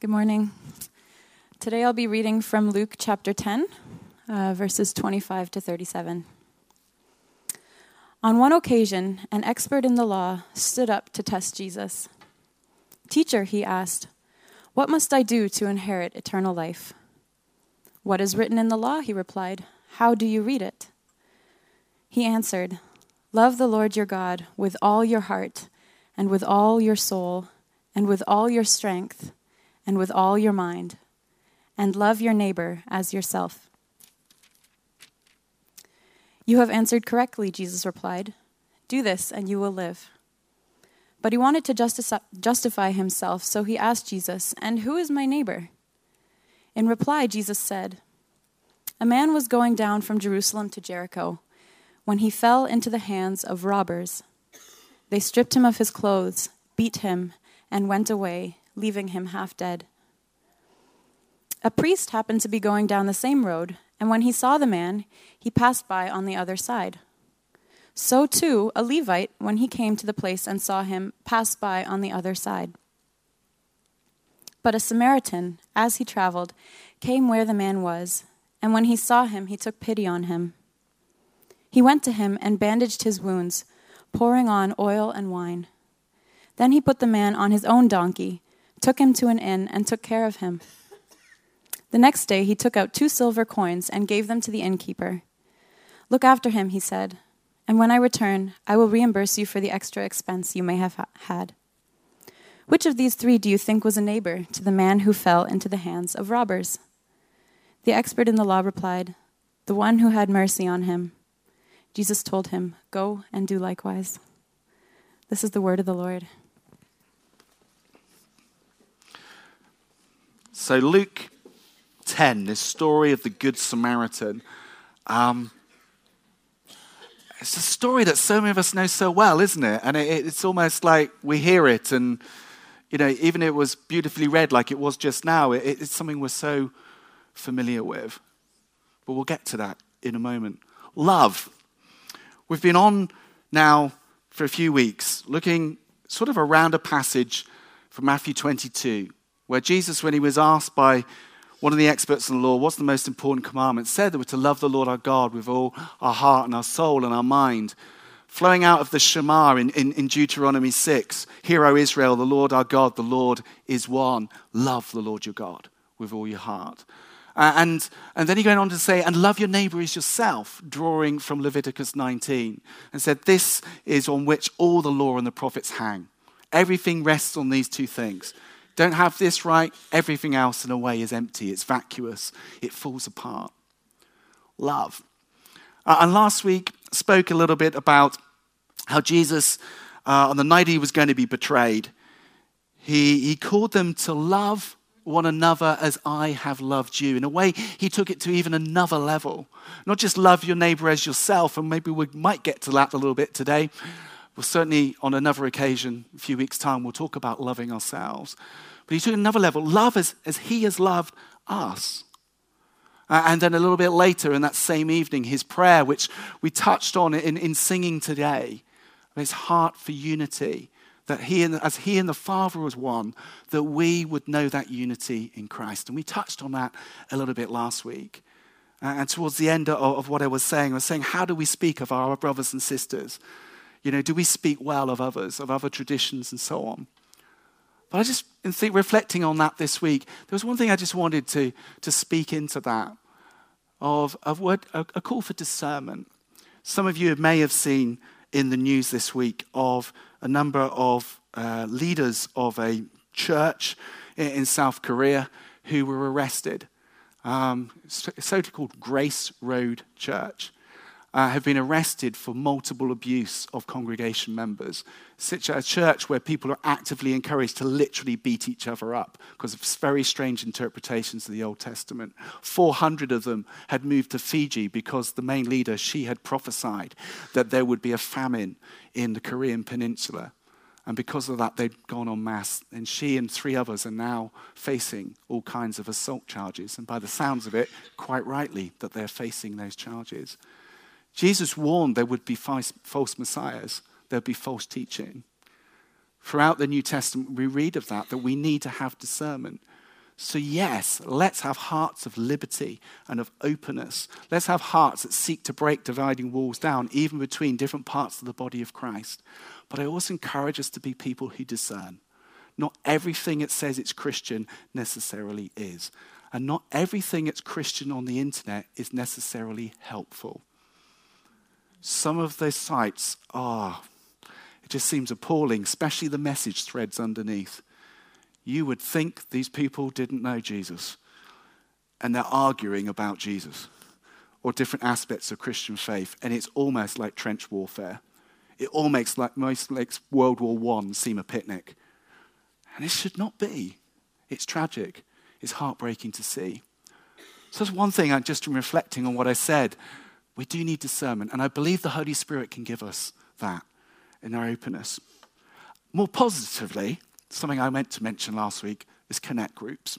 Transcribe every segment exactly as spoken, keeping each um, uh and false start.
Good morning. Today I'll be reading from Luke chapter ten, uh, verses twenty-five to thirty-seven. On one occasion, an expert in the law stood up to test Jesus. "Teacher," he asked, "what must I do to inherit eternal life?" "What is written in the law?" he replied. "How do you read it?" He answered, "Love the Lord your God with all your heart, and with all your soul, and with all your strength, and with all your mind, and love your neighbor as yourself." "You have answered correctly," Jesus replied. "Do this and you will live." But he wanted to justi- justify himself, so he asked Jesus, "And who is my neighbor?" In reply, Jesus said, "A man was going down from Jerusalem to Jericho when he fell into the hands of robbers. They stripped him of his clothes, beat him, and went away, leaving him half dead. A priest happened to be going down the same road, and when he saw the man, he passed by on the other side. So too, a Levite, when he came to the place and saw him, passed by on the other side. But a Samaritan, as he traveled, came where the man was, and when he saw him, he took pity on him. He went to him and bandaged his wounds, pouring on oil and wine. Then he put the man on his own donkey, took him to an inn, and took care of him. The next day he took out two silver coins and gave them to the innkeeper. 'Look after him,' he said, 'and when I return, I will reimburse you for the extra expense you may have ha- had.' Which of these three do you think was a neighbor to the man who fell into the hands of robbers?" The expert in the law replied, "The one who had mercy on him." Jesus told him, "Go and do likewise." This is the word of the Lord. So Luke ten, this story of the Good Samaritan, um, it's a story that so many of us know so well, isn't it? And it, it's almost like we hear it, and you know, even if it was beautifully read like it was just now, it, it's something we're so familiar with. But we'll get to that in a moment. Love. We've been on now for a few weeks looking sort of around a passage from Matthew twenty-two, where Jesus, when he was asked by one of the experts in the law, what's the most important commandment, said that we're to love the Lord our God with all our heart and our soul and our mind. Flowing out of the Shema in, in, in Deuteronomy six, "Hear, O Israel, the Lord our God, the Lord is one. Love the Lord your God with all your heart." Uh, and, and then he went on to say, "And love your neighbor as yourself," drawing from Leviticus nineteen, and said, "This is on which all the law and the prophets hang." Everything rests on these two things. Don't have this right, everything else in a way is empty. It's vacuous. It falls apart. Love. Uh, and last week spoke a little bit about how Jesus, uh, on the night he was going to be betrayed, he, he called them to love one another as I have loved you. In a way, he took it to even another level. Not just love your neighbor as yourself, and maybe we might get to that a little bit today. Well, certainly on another occasion, a few weeks' time, we'll talk about loving ourselves. But he took another level, love as, as he has loved us. Uh, and then a little bit later in that same evening, his prayer, which we touched on in, in singing today, his heart for unity, that he and, as he and the Father was one, that we would know that unity in Christ. And we touched on that a little bit last week. Uh, and towards the end of, of what I was saying, I was saying, how do we speak of our brothers and sisters? You know, do we speak well of others, of other traditions and so on? But I just, in think, reflecting on that this week, there was one thing I just wanted to, to speak into that, of, of what, a, a call for discernment. Some of you may have seen in the news this week of a number of uh, leaders of a church in, in South Korea who were arrested. Um, so-called Grace Road Church. Uh, have been arrested for multiple abuse of congregation members. Such a church where people are actively encouraged to literally beat each other up because of very strange interpretations of the Old Testament. four hundred of them had moved to Fiji because the main leader, she had prophesied that there would be a famine in the Korean peninsula. And because of that, they'd gone en masse. And she and three others are now facing all kinds of assault charges. And by the sounds of it, quite rightly, that they're facing those charges. Jesus warned there would be false messiahs, there would be false teaching. Throughout the New Testament, we read of that, that we need to have discernment. So yes, let's have hearts of liberty and of openness. Let's have hearts that seek to break dividing walls down, even between different parts of the body of Christ. But I also encourage us to be people who discern. Not everything it says it's Christian necessarily is. And not everything that's Christian on the internet is necessarily helpful. Some of those sites are, it just seems appalling, especially the message threads underneath. You would think these people didn't know Jesus, and they're arguing about Jesus or different aspects of Christian faith, and it's almost like trench warfare. It all makes like most makes World War One seem a picnic, and it should not be. It's tragic. It's heartbreaking to see. So that's one thing. I just in reflecting on what I said. We do need discernment, and I believe the Holy Spirit can give us that in our openness. More positively, something I meant to mention last week is connect groups.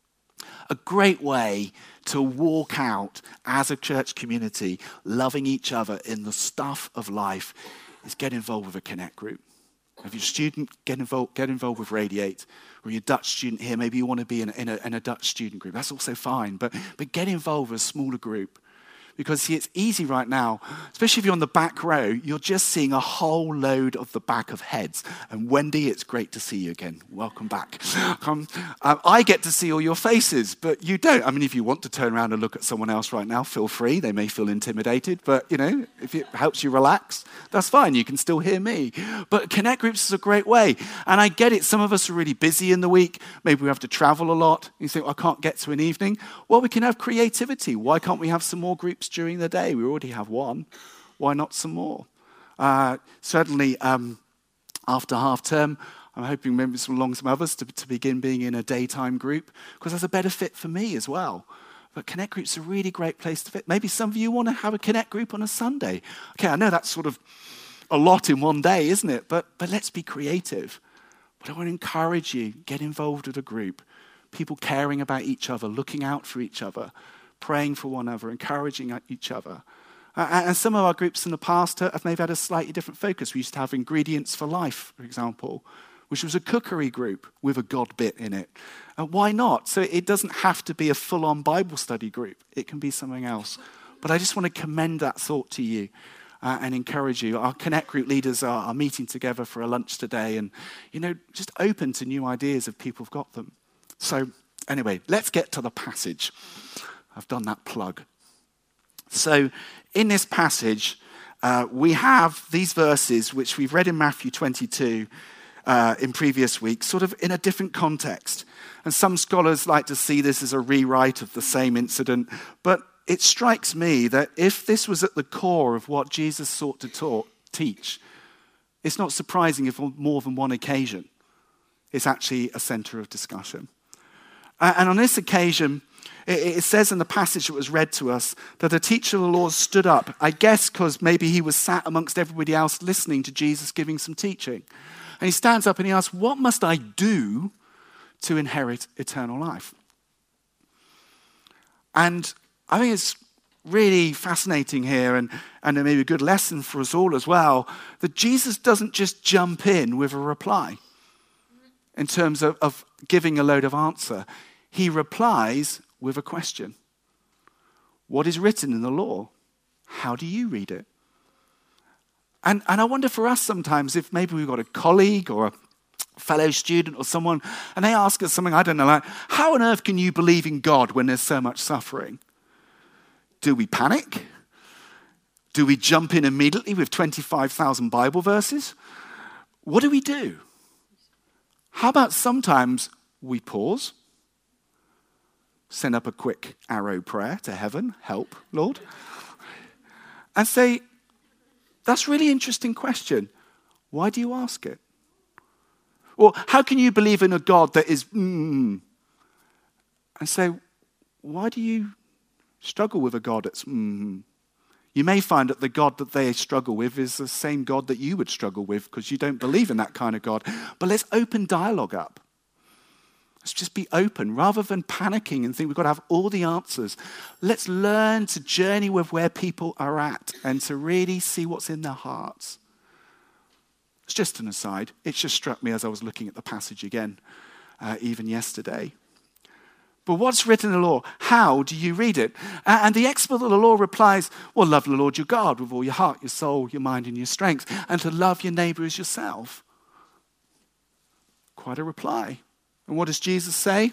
A great way to walk out as a church community, loving each other in the stuff of life, is get involved with a connect group. If you're a student, get involved, get involved with Radiate. Or you're a Dutch student here, maybe you want to be in a, in a, in a Dutch student group. That's also fine, but, but get involved with a smaller group. Because, see, it's easy right now, especially if you're on the back row, you're just seeing a whole load of the back of heads. And Wendy, it's great to see you again. Welcome back. Um, um, I get to see all your faces, but you don't. I mean, if you want to turn around and look at someone else right now, feel free. They may feel intimidated, but, you know, if it helps you relax, that's fine. You can still hear me. But connect groups is a great way. And I get it. Some of us are really busy in the week. Maybe we have to travel a lot. You think, well, I can't get to an evening. Well, we can have creativity. Why can't we have some more groups during the day? We already have one. Why not some more? Uh, certainly, um, after half term, I'm hoping maybe some along some others to, to begin being in a daytime group, because that's a better fit for me as well. But connect groups are a really great place to fit. Maybe some of you want to have a connect group on a Sunday. Okay, I know that's sort of a lot in one day, isn't it? But but let's be creative. But I want to encourage you, get involved with a group. People caring about each other, looking out for each other, praying for one another, encouraging each other. Uh, and some of our groups in the past have maybe had a slightly different focus. We used to have Ingredients for Life, for example, which was a cookery group with a God bit in it. Uh, why not? So it doesn't have to be a full-on Bible study group. It can be something else. But I just want to commend that thought to you uh, and encourage you. Our Connect group leaders are, are meeting together for a lunch today and, you know, just open to new ideas if people have got them. So anyway, let's get to the passage. I've done that plug. So in this passage, uh, we have these verses which we've read in Matthew twenty-two uh, in previous weeks, sort of in a different context. And some scholars like to see this as a rewrite of the same incident. But it strikes me that if this was at the core of what Jesus sought to taught, teach, it's not surprising if on more than one occasion it's actually a center of discussion. Uh, and on this occasion, it says in the passage that was read to us that a teacher of the law stood up, I guess because maybe he was sat amongst everybody else listening to Jesus giving some teaching. And he stands up and he asks, what must I do to inherit eternal life? And I think it's really fascinating here and, and maybe a good lesson for us all as well, that Jesus doesn't just jump in with a reply in terms of, of giving a load of answer. He replies with a question. What is written in the law? How do you read it? And, and I wonder for us sometimes if maybe we've got a colleague or a fellow student or someone, and they ask us something, I don't know, like, how on earth can you believe in God when there's so much suffering? Do we panic? Do we jump in immediately with twenty-five thousand Bible verses? What do we do? How about sometimes we pause, send up a quick arrow prayer to heaven, help, Lord, and say, that's a really interesting question. Why do you ask it? Or how can you believe in a God that is, mm, and say, why do you struggle with a God that's, mm? You may find that the God that they struggle with is the same God that you would struggle with because you don't believe in that kind of God. But let's open dialogue up. Let's just be open rather than panicking and think we've got to have all the answers. Let's learn to journey with where people are at and to really see what's in their hearts. It's just an aside. It just struck me as I was looking at the passage again, uh, even yesterday. But what's written in the law? How do you read it? And the expert of the law replies, well, love the Lord your God with all your heart, your soul, your mind, and your strength, and to love your neighbor as yourself. Quite a reply. And what does Jesus say?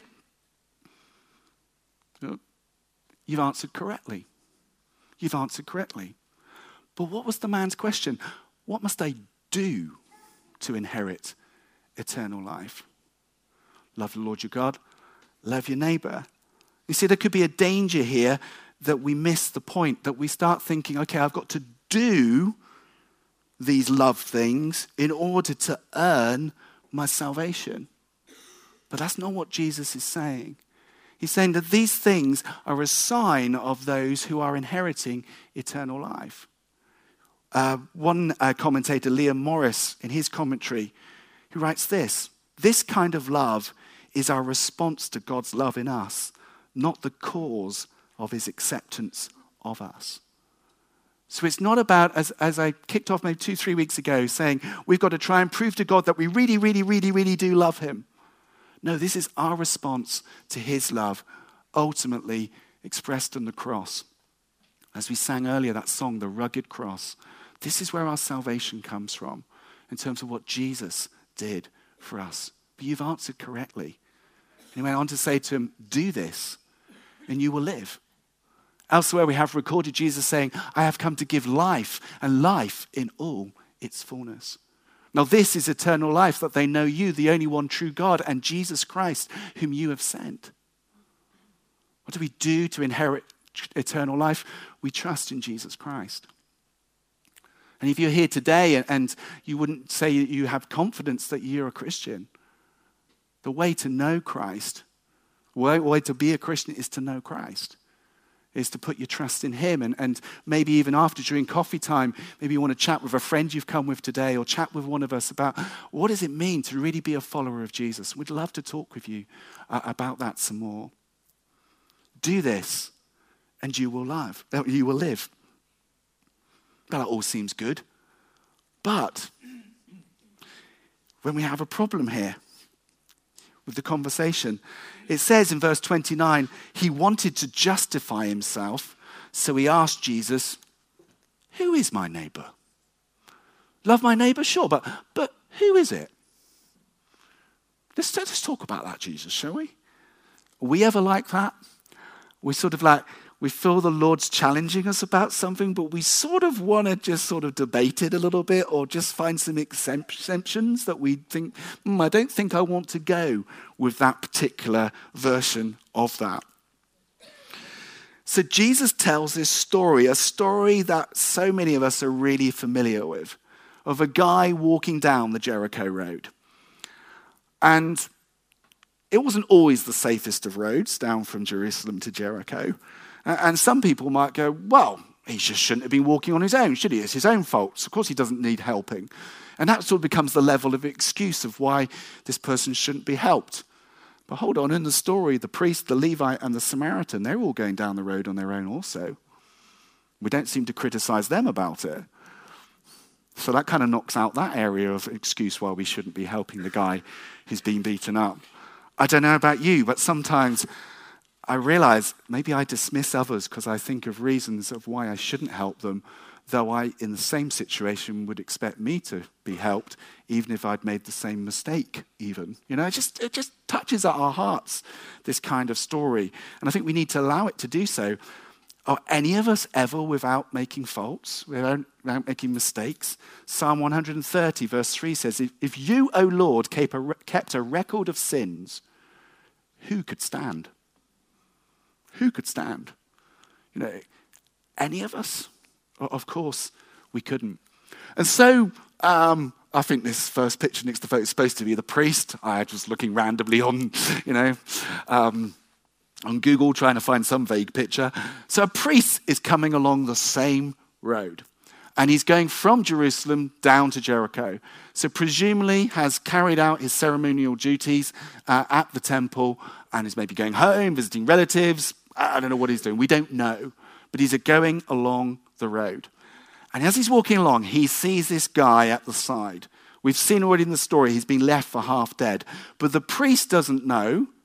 You've answered correctly. You've answered correctly. But what was the man's question? What must I do to inherit eternal life? Love the Lord your God. Love your neighbor. You see, there could be a danger here that we miss the point, that we start thinking, okay, I've got to do these love things in order to earn my salvation. But that's not what Jesus is saying. He's saying that these things are a sign of those who are inheriting eternal life. Uh, one uh, commentator, Liam Morris, in his commentary, he writes this: this kind of love is our response to God's love in us, not the cause of his acceptance of us. So it's not about, as, as I kicked off maybe two, three weeks ago, saying we've got to try and prove to God that we really, really, really, really do love him. No, this is our response to his love, ultimately expressed on the cross. As we sang earlier, that song, The Rugged Cross, this is where our salvation comes from, in terms of what Jesus did for us. But you've answered correctly. And he went on to say to him, do this, and you will live. Elsewhere we have recorded Jesus saying, I have come to give life, and life in all its fullness. Now this is eternal life, that they know you, the only one true God, and Jesus Christ, whom you have sent. What do we do to inherit eternal life? We trust in Jesus Christ. And if you're here today and, and you wouldn't say you have confidence that you're a Christian, the way to know Christ, the way, way to be a Christian is to know Christ, is to put your trust in him. And, and maybe even after, during coffee time, maybe you want to chat with a friend you've come with today, or chat with one of us about what does it mean to really be a follower of Jesus. We'd love to talk with you uh, about that some more. Do this and you will love, you will live. That all seems good. But when we have a problem here with the conversation, it says in verse twenty-nine, he wanted to justify himself, so he asked Jesus, who is my neighbor? Love my neighbor? Sure, but, but who is it? Let's, let's talk about that, Jesus, shall we? Are we ever like that? We sort of like, we feel the Lord's challenging us about something, but we sort of want to just sort of debate it a little bit, or just find some exemptions that we think, hmm, I don't think I want to go with that particular version of that. So Jesus tells this story, a story that so many of us are really familiar with, of a guy walking down the Jericho road. And it wasn't always the safest of roads down from Jerusalem to Jericho. And some people might go, well, he just shouldn't have been walking on his own, should he? It's his own fault. Of course he doesn't need helping. And that sort of becomes the level of excuse of why this person shouldn't be helped. But hold on, in the story, the priest, the Levite, and the Samaritan, they're all going down the road on their own also. We don't seem to criticize them about it. So that kind of knocks out that area of excuse why we shouldn't be helping the guy who's been beaten up. I don't know about you, but sometimes I realize maybe I dismiss others because I think of reasons of why I shouldn't help them, though I, in the same situation, would expect me to be helped, even if I'd made the same mistake, even. You know, it just, it just touches at our hearts, this kind of story. And I think we need to allow it to do so. Are any of us ever without making faults, without, without making mistakes? Psalm one hundred thirty, verse three says, if, if you, O Lord, kept a, kept a record of sins, who could stand? Who could stand? You know, any of us? Of course, we couldn't. And so, um, I think this first picture next to the photo is supposed to be the priest. I was looking randomly on, you know, um, on Google trying to find some vague picture. So a priest is coming along the same road. And he's going from Jerusalem down to Jericho. So presumably has carried out his ceremonial duties uh, at the temple, and is maybe going home, visiting relatives. I don't know what he's doing. We don't know. But he's going along the road. And as he's walking along, he sees this guy at the side. We've seen already in the story, he's been left for half dead. But the priest doesn't know.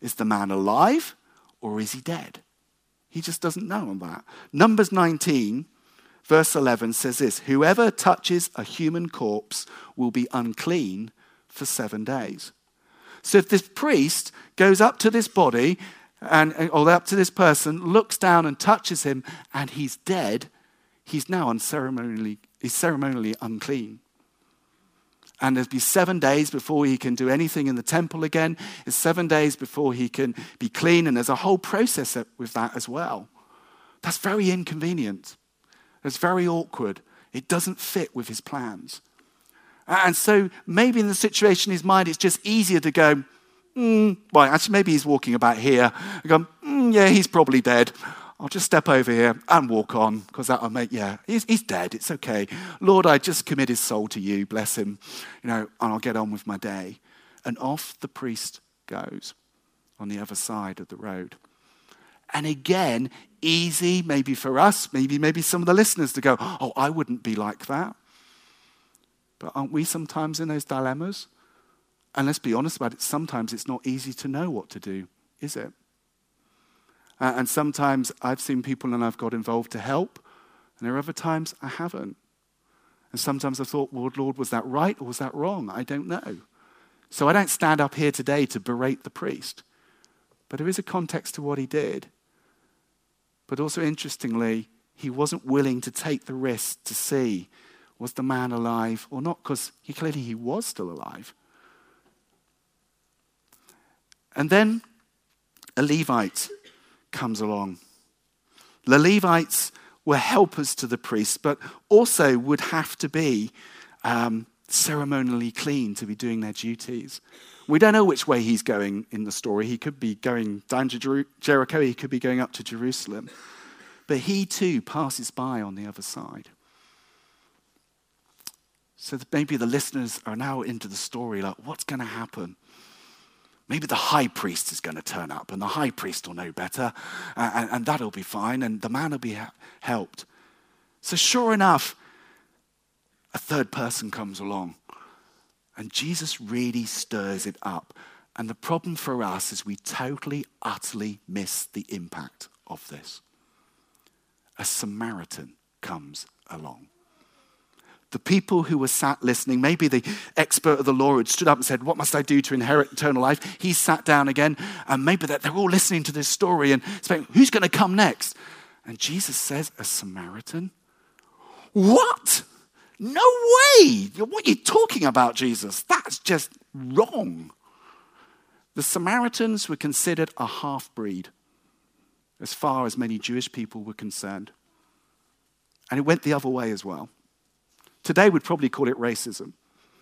Is the man alive or is he dead? He just doesn't know on that. Numbers nineteen, verse eleven says this, whoever touches a human corpse will be unclean for seven days. So if this priest goes up to this body and or up to this person, looks down and touches him, and he's dead, he's now unceremonially, he's ceremonially unclean. And there'll be seven days before he can do anything in the temple again. It's seven days before he can be clean. And there's a whole process with that as well. That's very inconvenient. It's very awkward. It doesn't fit with his plans. And so maybe in the situation in his mind, it's just easier to go, mm, well, actually, maybe he's walking about here. And go, mm, yeah, he's probably dead. I'll just step over here and walk on, because that'll make, yeah, he's, he's dead. It's okay. Lord, I just commit his soul to you. Bless him. You know, and I'll get on with my day. And off the priest goes on the other side of the road. And again, easy maybe for us, maybe maybe some of the listeners to go, oh, I wouldn't be like that. But aren't we sometimes in those dilemmas? And let's be honest about it, sometimes it's not easy to know what to do, is it? Uh, and sometimes I've seen people and I've got involved to help, and there are other times I haven't. And sometimes I thought, well, Lord, was that right or was that wrong? I don't know. So I don't stand up here today to berate the priest. But there is a context to what he did. But also, interestingly, he wasn't willing to take the risk to see, was the man alive or not? Because he clearly he was still alive. And then a Levite comes along. The Levites were helpers to the priests, but also would have to be um, ceremonially clean to be doing their duties. We don't know which way he's going in the story. He could be going down to Jer- Jericho, he could be going up to Jerusalem. But he too passes by on the other side. So that maybe the listeners are now into the story, like, what's going to happen? Maybe the high priest is going to turn up, and the high priest will know better, uh, and, and that'll be fine, and the man will be ha- helped. So sure enough, a third person comes along, and Jesus really stirs it up. And the problem for us is we totally, utterly miss the impact of this. A Samaritan comes along. The people who were sat listening, maybe the expert of the law had stood up and said, what must I do to inherit eternal life? He sat down again, and maybe they're all listening to this story and saying, who's going to come next? And Jesus says, a Samaritan? What? No way! What are you talking about, Jesus? That's just wrong. The Samaritans were considered a half-breed as far as many Jewish people were concerned. And it went the other way as well. Today we'd probably call it racism.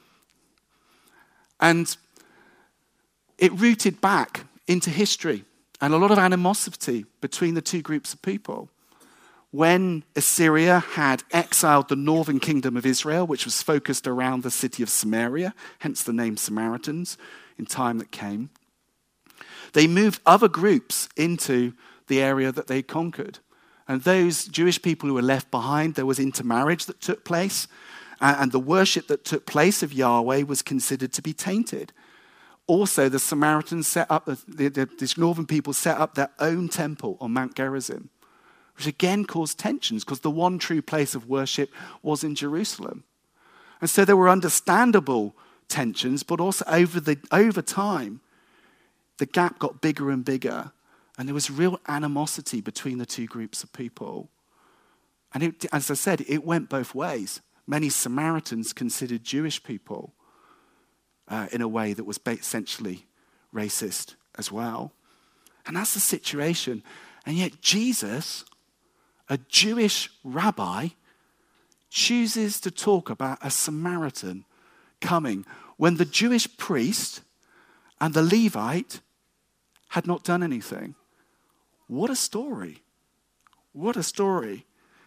And it rooted back into history and a lot of animosity between the two groups of people. When Assyria had exiled the northern kingdom of Israel, which was focused around the city of Samaria, hence the name Samaritans, in time that came, they moved other groups into the area that they conquered. And those Jewish people who were left behind, there was intermarriage that took place, and the worship that took place of Yahweh was considered to be tainted. Also, the Samaritans set up, the, the, these northern people set up their own temple on Mount Gerizim, which again caused tensions because the one true place of worship was in Jerusalem. And so there were understandable tensions, but also over the over time, the gap got bigger and bigger, and there was real animosity between the two groups of people. And it, as I said, it went both ways. Many Samaritans considered Jewish people uh, in a way that was essentially racist as well. And that's the situation. And yet Jesus, a Jewish rabbi, chooses to talk about a Samaritan coming when the Jewish priest and the Levite had not done anything. What a story. What a story.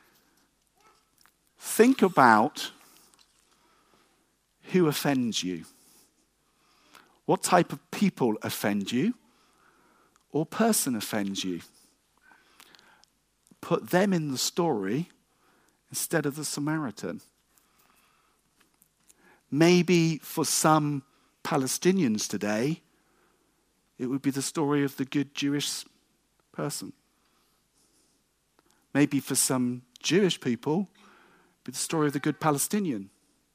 Think about who offends you. What type of people offend you or person offends you? Put them in the story instead of the Samaritan. Maybe for some Palestinians today, it would be the story of the good Jewish person. Maybe for some Jewish people, it would be the story of the good Palestinian.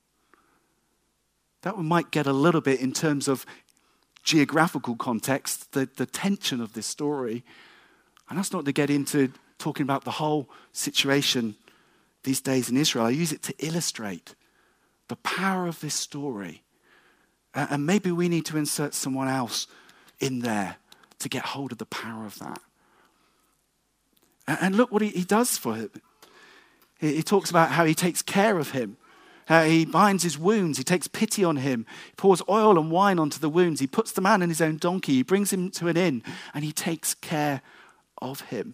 That one might get a little bit in terms of geographical context, the, the tension of this story. And that's not to get into talking about the whole situation these days in Israel. I use it to illustrate the power of this story. Uh, and maybe we need to insert someone else in there to get hold of the power of that. And, and look what he, he does for him. He, he talks about how he takes care of him. Uh, he binds his wounds. He takes pity on him. He pours oil and wine onto the wounds. He puts the man in his own donkey. He brings him to an inn, and he takes care of him.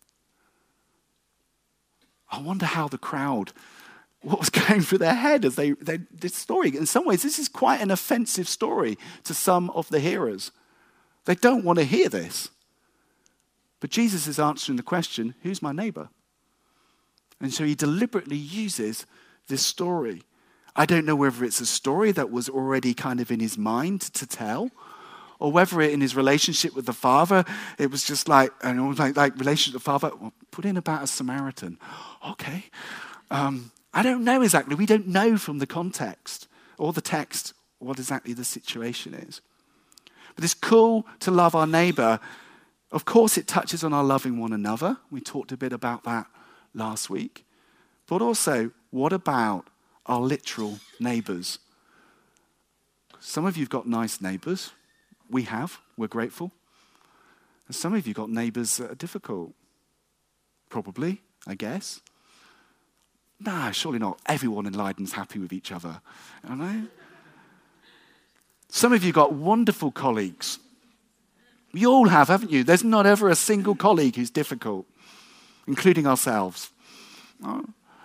I wonder how the crowd, what was going through their head as they, they this story. In some ways, this is quite an offensive story to some of the hearers. They don't want to hear this. But Jesus is answering the question, who's my neighbor? And so he deliberately uses this story. I don't know whether it's a story that was already kind of in his mind to tell, or whether it in his relationship with the Father, it was just like, and like, like relationship with the Father, well, put in about a Samaritan. Okay. Um, I don't know exactly. We don't know from the context or the text what exactly the situation is. But it's cool to love our neighbor. Of course, it touches on our loving one another. We talked a bit about that last week. But also, what about our literal neighbors? Some of you have got nice neighbors. We have. We're grateful. And some of you got neighbors that are difficult. Probably, I guess. Nah, surely not. Everyone in Leiden's happy with each other. I know. Some of you got wonderful colleagues. You all have, haven't you? There's not ever a single colleague who's difficult, including ourselves. Oh.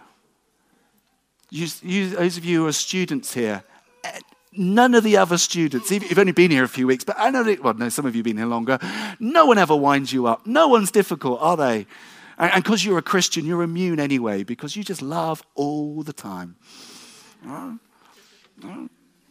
You, you, those of you who are students here, none of the other students, you've only been here a few weeks, but I know that, well, no, some of you have been here longer. No one ever winds you up. No one's difficult, are they? And because you're a Christian, you're immune anyway, because you just love all the time. Oh. Oh.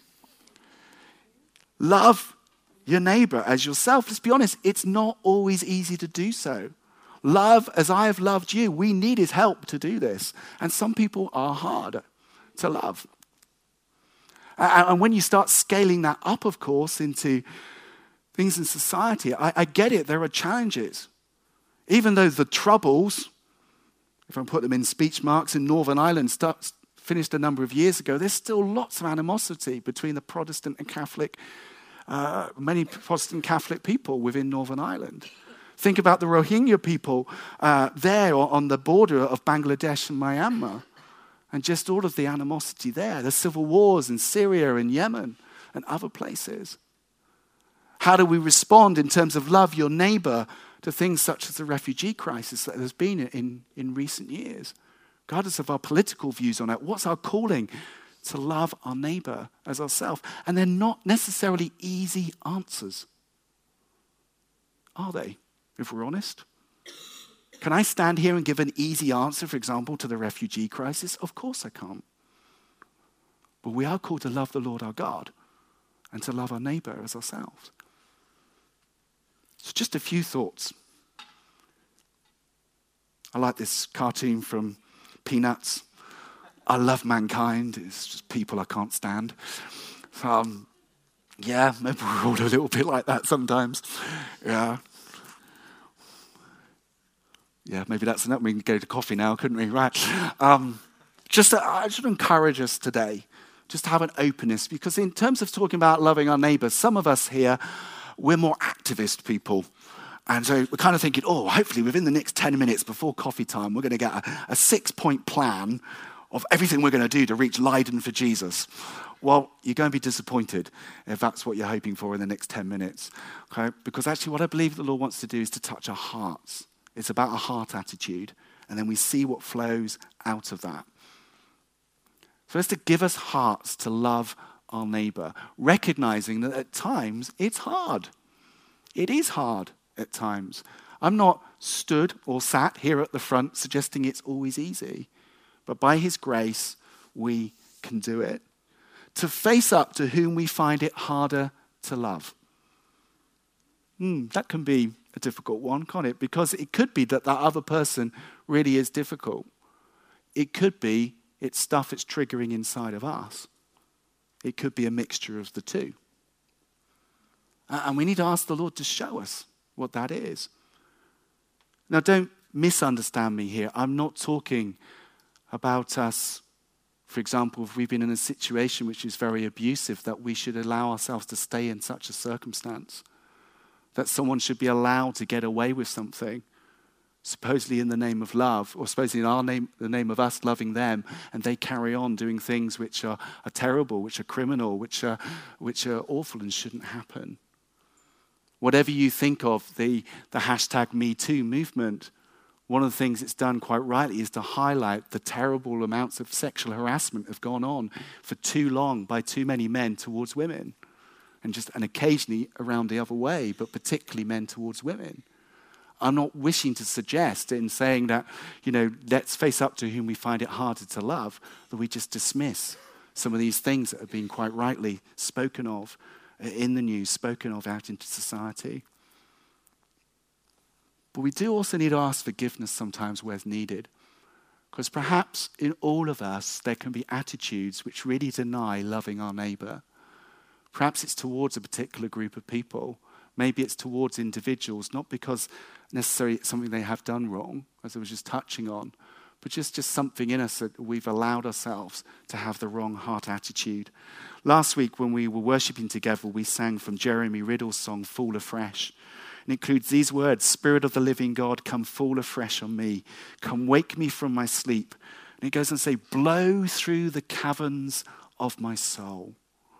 Love your neighbor as yourself. Let's be honest, it's not always easy to do so. Love as I have loved you. We need his help to do this. And some people are hard to love. And when you start scaling that up, of course, into things in society, I, I get it, there are challenges. Even though the Troubles, if I put them in speech marks, in Northern Ireland start, finished a number of years ago, there's still lots of animosity between the Protestant and Catholic, uh, many Protestant Catholic people within Northern Ireland. Think about the Rohingya people uh, there on the border of Bangladesh and Myanmar, and just all of the animosity there. The civil wars in Syria and Yemen and other places. How do we respond in terms of love your neighbor to things such as the refugee crisis that has been in, in recent years? Regardless of our political views on it, what's our calling? To love our neighbor as ourselves. And they're not necessarily easy answers, are they? If we're honest. Can I stand here and give an easy answer, for example, to the refugee crisis? Of course I can't. But we are called to love the Lord our God and to love our neighbor as ourselves. So just a few thoughts. I like this cartoon from Peanuts. I love mankind. It's just people I can't stand. Um, yeah, maybe we're all a little bit like that sometimes. Yeah. Yeah, maybe that's enough. We can go to coffee now, couldn't we? Right. Um, just, uh, I should encourage us today just to have an openness, because in terms of talking about loving our neighbors, some of us here, we're more activist people. And so we're kind of thinking, oh, hopefully within the next ten minutes before coffee time, we're going to get a, a six-point plan of everything we're going to do to reach Leiden for Jesus. Well, you're going to be disappointed if that's what you're hoping for in the next ten minutes. Okay? Because actually what I believe the Lord wants to do is to touch our hearts. It's about a heart attitude, and then we see what flows out of that. So it's to give us hearts to love our neighbor, recognizing that at times it's hard. It is hard at times. I'm not stood or sat here at the front suggesting it's always easy, but by his grace, we can do it. To face up to whom we find it harder to love. Hmm, that can be a difficult one, can't it? Because it could be that that other person really is difficult. It could be it's stuff it's triggering inside of us. It could be a mixture of the two. And we need to ask the Lord to show us what that is. Now, don't misunderstand me here. I'm not talking about us, for example, if we've been in a situation which is very abusive, that we should allow ourselves to stay in such a circumstance. That someone should be allowed to get away with something, supposedly in the name of love, or supposedly in our name, the name of us loving them, and they carry on doing things which are, are terrible, which are criminal, which are, which are awful and shouldn't happen. Whatever you think of the, the hashtag Me Too movement, one of the things it's done quite rightly is to highlight the terrible amounts of sexual harassment have gone on for too long by too many men towards women. And just and occasionally around the other way, but particularly men towards women. I'm not wishing to suggest in saying that, you know, let's face up to whom we find it harder to love, that we just dismiss some of these things that have been quite rightly spoken of in the news, spoken of out into society. But we do also need to ask forgiveness sometimes where it's needed. Because perhaps in all of us, there can be attitudes which really deny loving our neighbour. Perhaps it's towards a particular group of people. Maybe it's towards individuals, not because necessarily it's something they have done wrong, as I was just touching on, but just, just something in us that we've allowed ourselves to have the wrong heart attitude. Last week when we were worshipping together, we sang from Jeremy Riddle's song, Fall Afresh. It includes these words, Spirit of the living God, come fall afresh on me. Come wake me from my sleep. And it goes on to say, blow through the caverns of my soul.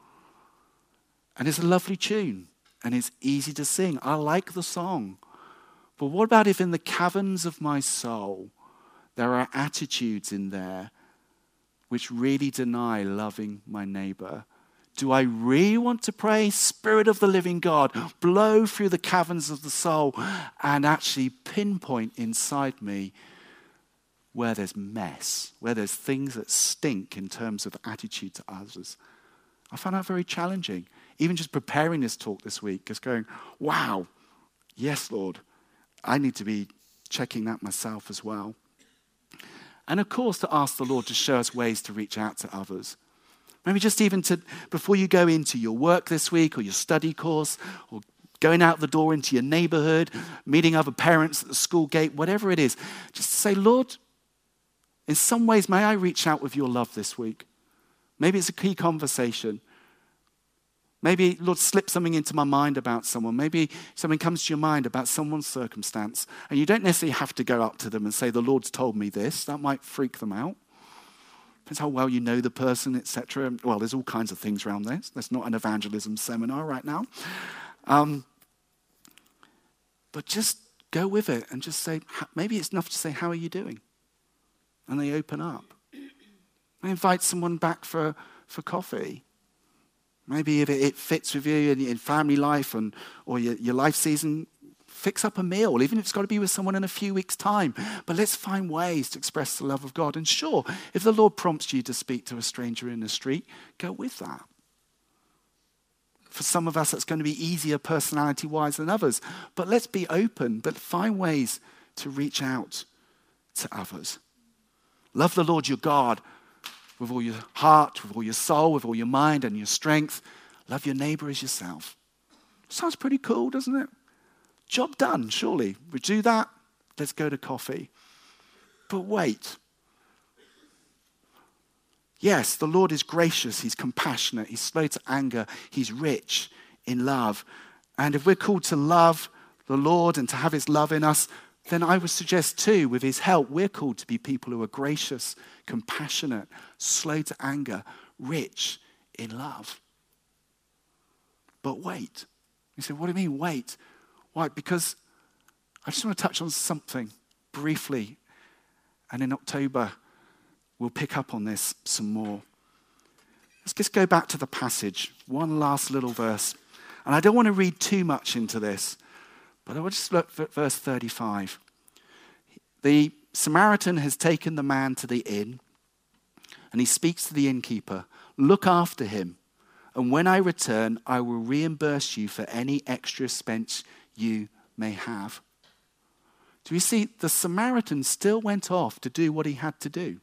And it's a lovely tune, and it's easy to sing. I like the song. But what about if in the caverns of my soul, there are attitudes in there which really deny loving my neighbor? Do I really want to pray, Spirit of the living God, blow through the caverns of the soul and actually pinpoint inside me where there's mess, where there's things that stink in terms of attitude to others? I found that very challenging. Even just preparing this talk this week, just going, wow, yes, Lord, I need to be checking that myself as well. And of course, to ask the Lord to show us ways to reach out to others. Maybe just even to, before you go into your work this week or your study course or going out the door into your neighborhood, meeting other parents at the school gate, whatever it is, just to say, Lord, in some ways, may I reach out with your love this week? Maybe it's a key conversation. Maybe, Lord, slip something into my mind about someone. Maybe something comes to your mind about someone's circumstance. And you don't necessarily have to go up to them and say, the Lord's told me this. That might freak them out. Depends how well you know the person, et cetera. Well, there's all kinds of things around this. That's not an evangelism seminar right now. Um, but just go with it and just say, maybe it's enough to say, how are you doing? And they open up. I invite someone back for, for coffee. Maybe if it fits with you in, in family life and or your, your life season, fix up a meal, even if it's got to be with someone in a few weeks' time. But let's find ways to express the love of God. And sure, if the Lord prompts you to speak to a stranger in the street, go with that. For some of us, that's going to be easier personality-wise than others. But let's be open, but find ways to reach out to others. Love the Lord your God with all your heart, with all your soul, with all your mind and your strength. Love your neighbor as yourself. Sounds pretty cool, doesn't it? Job done, surely. We do that, let's go to coffee. But wait. Yes, the Lord is gracious, he's compassionate, he's slow to anger, he's rich in love. And if we're called to love the Lord and to have his love in us, then I would suggest too, with his help, we're called to be people who are gracious, compassionate, slow to anger, rich in love. But wait. You say, what do you mean, wait? Why? Because I just want to touch on something briefly. And in October, we'll pick up on this some more. Let's just go back to the passage. One last little verse. And I don't want to read too much into this. But I will just look at verse thirty-five. The Samaritan has taken the man to the inn, and he speaks to the innkeeper, look after him, and when I return, I will reimburse you for any extra expense you may have. Do you see, the Samaritan still went off to do what he had to do.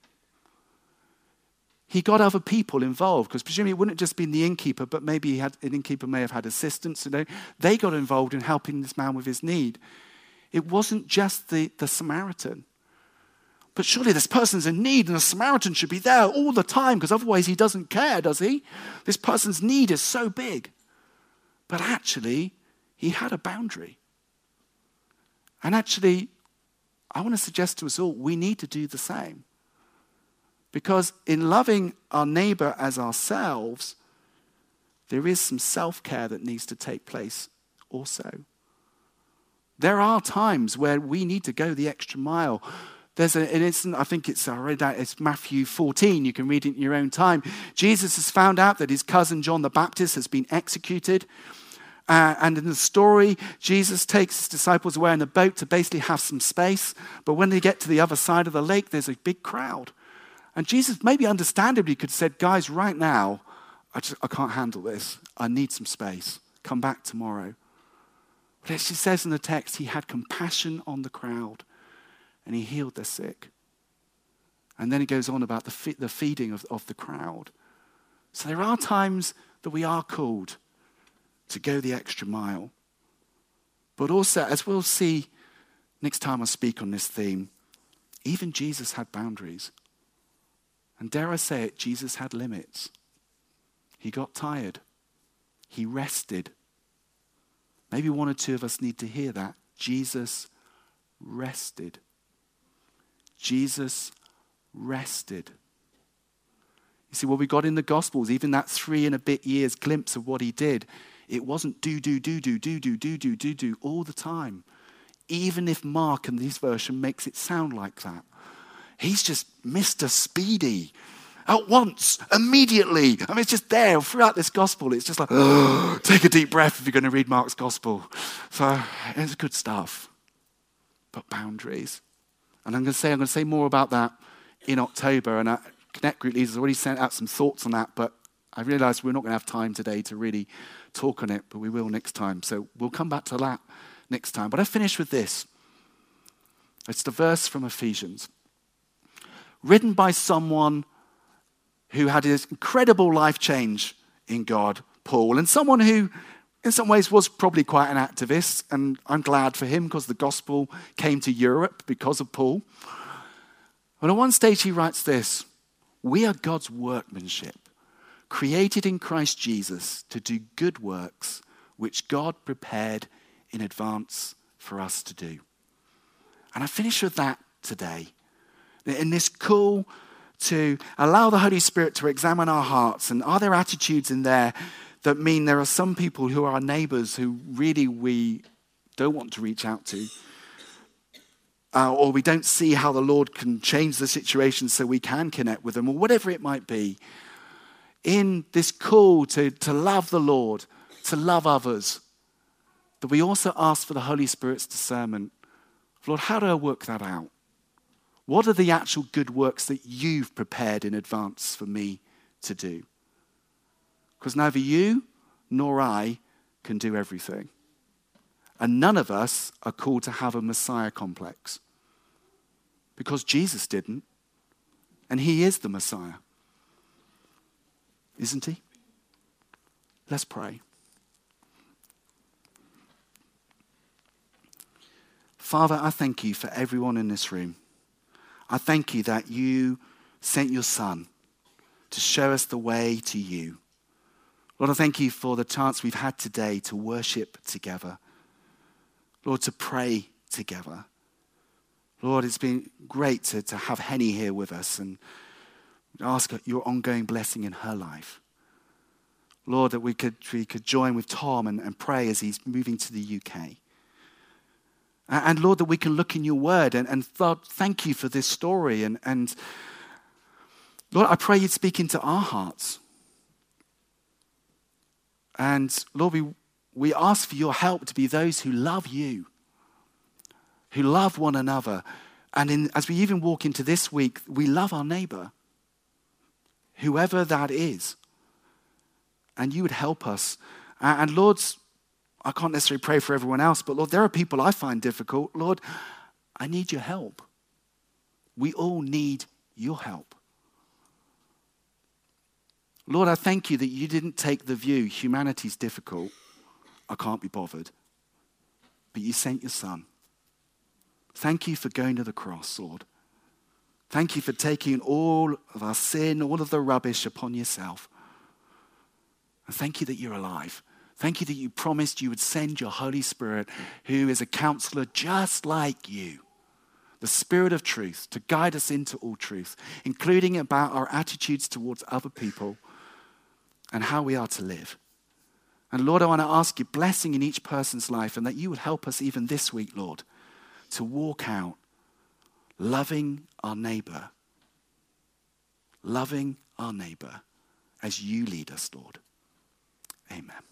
He got other people involved, because presumably it wouldn't have just been the innkeeper, but maybe he had, an innkeeper may have had assistants. You know, they got involved in helping this man with his need. It wasn't just the, the Samaritan. But surely this person's in need, and the Samaritan should be there all the time, because otherwise he doesn't care, does he? This person's need is so big. But actually, he had a boundary. And actually, I want to suggest to us all, we need to do the same. Because in loving our neighbor as ourselves, there is some self-care that needs to take place also. There are times where we need to go the extra mile. There's an incident, I think it's, I read that, it's Matthew fourteen, you can read it in your own time. Jesus has found out that his cousin John the Baptist has been executed. Uh, and in the story, Jesus takes his disciples away in a boat to basically have some space. But when they get to the other side of the lake, there's a big crowd. And Jesus, maybe understandably, could have said, guys, right now, I, just, I can't handle this. I need some space. Come back tomorrow. But as she says in the text, he had compassion on the crowd and he healed their sick. And then he goes on about the, fe- the feeding of, of the crowd. So there are times that we are called to go the extra mile. But also, as we'll see next time I speak on this theme, even Jesus had boundaries. And dare I say it, Jesus had limits. He got tired. He rested. Maybe one or two of us need to hear that. Jesus rested. Jesus rested. You see, what we got in the Gospels, even that three and a bit years glimpse of what he did, it wasn't do, do, do, do, do, do, do, do, do, do all the time. Even if Mark in this version makes it sound like that. He's just Mister Speedy. At once, immediately. I mean, it's just there throughout this gospel. It's just like, oh, take a deep breath if you're going to read Mark's gospel. So it's good stuff. But boundaries. And I'm going to say, I'm going to say more about that in October. And our Connect Group leaders already sent out some thoughts on that. But I realize we're not going to have time today to really talk on it. But we will next time. So we'll come back to that next time. But I finish with this. It's the verse from Ephesians. Written by someone who had this incredible life change in God, Paul, and someone who in some ways was probably quite an activist, and I'm glad for him because the gospel came to Europe because of Paul. But at one stage he writes this: we are God's workmanship, created in Christ Jesus to do good works which God prepared in advance for us to do. And I finish with that today. In this call to allow the Holy Spirit to examine our hearts, and are there attitudes in there that mean there are some people who are our neighbors who really we don't want to reach out to, uh, or we don't see how the Lord can change the situation so we can connect with them, or whatever it might be. In this call to, to love the Lord, to love others, that we also ask for the Holy Spirit's discernment. Lord, how do I work that out? What are the actual good works that you've prepared in advance for me to do? Because neither you nor I can do everything. And none of us are called to have a Messiah complex. Because Jesus didn't. And he is the Messiah. Isn't he? Let's pray. Father, I thank you for everyone in this room. I thank you that you sent your Son to show us the way to you. Lord, I thank you for the chance we've had today to worship together. Lord, to pray together. Lord, it's been great to, to have Henny here with us and ask your ongoing blessing in her life. Lord, that we could, we could join with Tom and, and pray as he's moving to the U K. And Lord, that we can look in your word and, and Lord, thank you for this story. And, and Lord, I pray you'd speak into our hearts. And Lord, we, we ask for your help to be those who love you, who love one another. And in, as we even walk into this week, we love our neighbor, whoever that is. And you would help us. And Lord, I can't necessarily pray for everyone else, but Lord, there are people I find difficult. Lord, I need your help. We all need your help. Lord, I thank you that you didn't take the view, humanity's difficult, I can't be bothered. But you sent your son. Thank you for going to the cross, Lord. Thank you for taking all of our sin, all of the rubbish upon yourself. And thank you that you're alive. Thank you that you promised you would send your Holy Spirit, who is a counselor just like you, the Spirit of truth, to guide us into all truth, including about our attitudes towards other people and how we are to live. And Lord, I want to ask you blessing in each person's life, and that you would help us even this week, Lord, to walk out loving our neighbor, loving our neighbor as you lead us, Lord. Amen.